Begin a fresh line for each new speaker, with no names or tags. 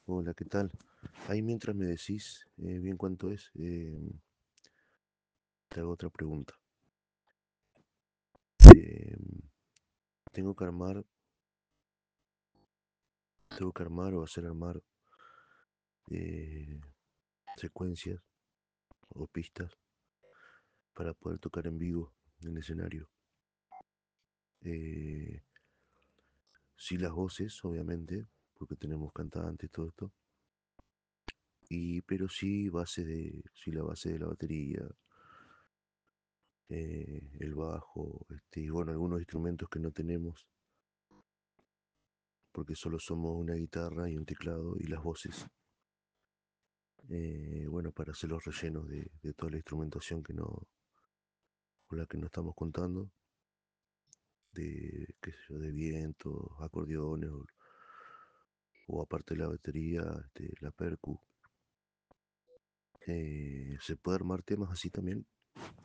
Hola, ¿qué tal? Ahí mientras me decís bien cuánto es, te hago otra pregunta. Eh, tengo que armar, tengo que armar o hacer armar eh, secuencias o pistas para poder tocar en vivo en escenario. Eh, sí las voces, obviamente, porque tenemos cantantes y todo esto. Pero sí la base de la batería, el bajo, y bueno, algunos instrumentos que no tenemos porque solo somos una guitarra y un teclado y las voces. Bueno, para hacer los rellenos de toda la instrumentación con la que no estamos contando, de, qué sé yo, de vientos, acordeones o aparte de la batería, la percu. ¿Se puede armar temas así también?